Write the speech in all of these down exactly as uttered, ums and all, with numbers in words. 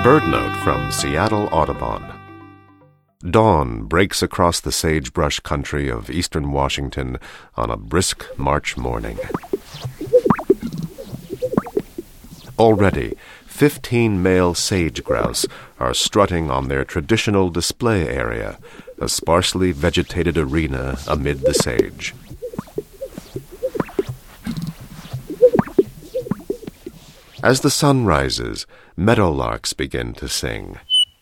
Birdnote from Seattle Audubon. Dawn breaks across the sagebrush country of eastern Washington on a brisk March morning. Already, fifteen male sage grouse are strutting on their traditional display area, a sparsely vegetated arena amid the sage. As the sun rises, meadowlarks begin to sing.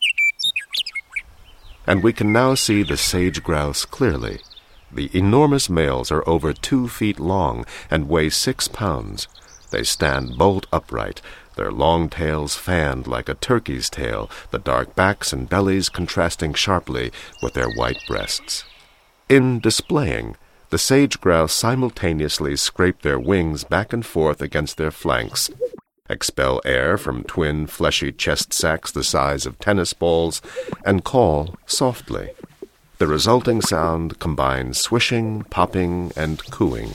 And we can now see the sage grouse clearly. The enormous males are over two feet long and weigh six pounds. They stand bolt upright, their long tails fanned like a turkey's tail, the dark backs and bellies contrasting sharply with their white breasts. In displaying, the sage grouse simultaneously scrape their wings back and forth against their flanks, expel air from twin fleshy chest sacs the size of tennis balls, and call softly. The resulting sound combines swishing, popping, and cooing.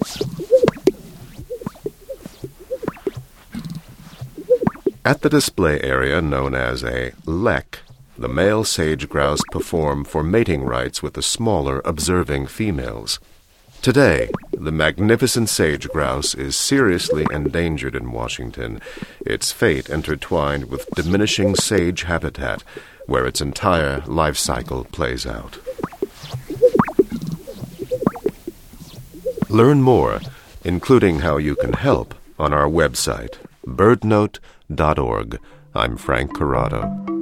At the display area known as a lek, the male sage grouse perform for mating rites with the smaller observing females. Today, the magnificent sage grouse is seriously endangered in Washington, its fate intertwined with diminishing sage habitat, where its entire life cycle plays out. Learn more, including how you can help, on our website, birdnote dot org. I'm Frank Corrado.